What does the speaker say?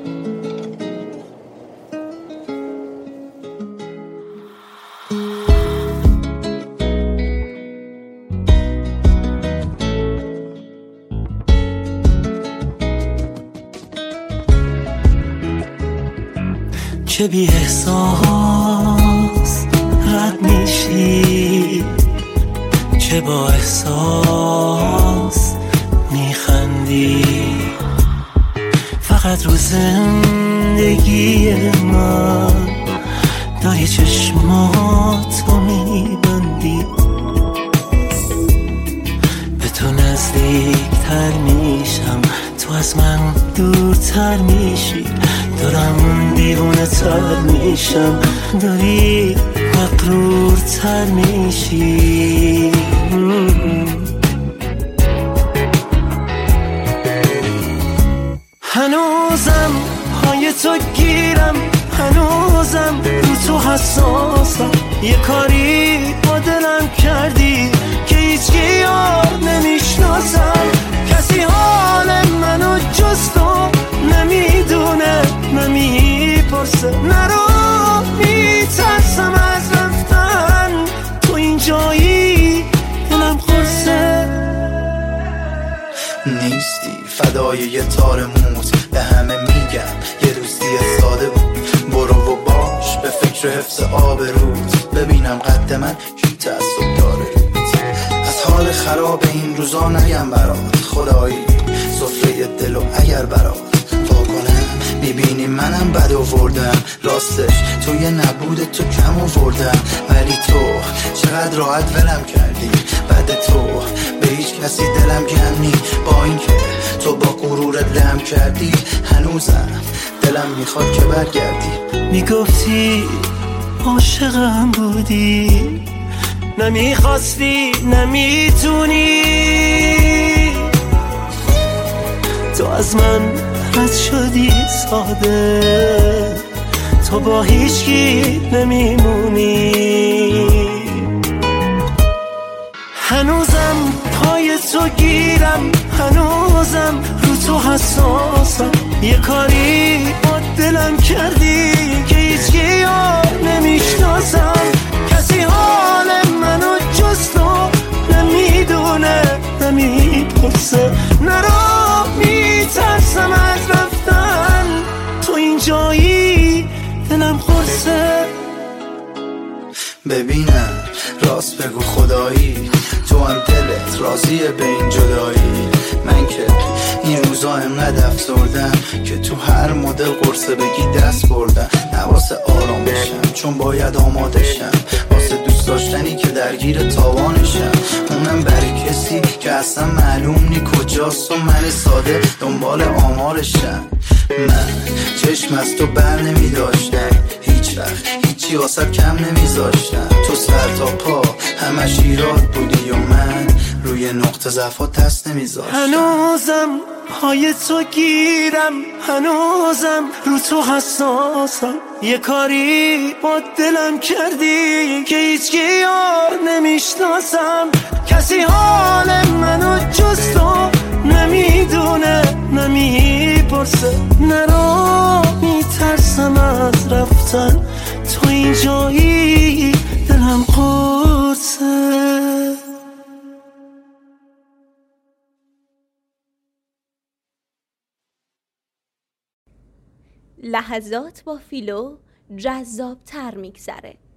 که بی احساس رد میشی، که با احساس میخندی، فقط رو زندگی من داری چشماتو میبندی. به تو نزدیکتر میشم، تو از من دورتر میشی، دارم دیوونه تر میشم، داری مغرورتر میشی. هنوزم پای تو گیرم، هنوزم رو تو حساسم، یه کاری با دلم کردی که هیچکی یار نمیشناسم. کسی حال منو جز تو نمیدونه، نمیپرسه، نرو میترسم از رفتن، تو اینجایی دلم خورسه. نیستی فدای یه تار موز، به همه میگم یه دوستی ساده بود، برو و باش به فکر حفظ آبروت، ببینم قد من کی تعصب داره. از حال خراب این روزا نگم برات، خدایی سفره دل و اگر برات تا کنم میبینی منم بد آوردم، راستش توی نبود تو کم آوردم، ولی تو چقدر راحت ولم کردی، بعد تو به هیچ کسی دلم گرم نی، با اینکه تو با غرورت لم کردی، هنوزم دلم میخواد که برگردی. میگفتی عاشقم بودی، نمیخواستی، نمیتونی، تو از من رد شدی ساده، تو با هیچکی نمیمونی. هنوزم پای تو گیرم، هنوزم رو تو حساسم، یه کاری با دلم کردی که هیچکی یار نمیشناسم. کسی حال منو جز تو نمیدونه، نمیپرسه، نرو میترسم از رفتن، تو اینجایی دلم خورسه. ببینم راست بگو خدایی، تو هم دلت راضیه به این جدایی؟ من که این روزا انقدر افسردم که تو هر مدل قرصه بگی دست بردم، نواسه آرام بشم چون باید آماده شم، واسه دوست داشتنی که درگیر تاوانشم، اونم برای کسی که اصلا معلوم نی کجاست و من ساده دنبال آمارشم. من چشم از تو بر نمی داشتم، هیچ وقت هیچی واسه کم نمیذاشتم، تو سر تا پا همش ایراد بودی و من روی نقطه ضعفات دست نمیذاشتم. هنوزم پای تو گیرم، هنوزم رو تو حساسم، یه کاری با دلم کردی که هیچکی یار نمیشناسم. کسی حال منو جز تو نمیدونه، نمیپرسه، نرو میترسم از رفتن، تو اینجایی دلم قرصه. لحظات با فیلو جذاب تر میگذره.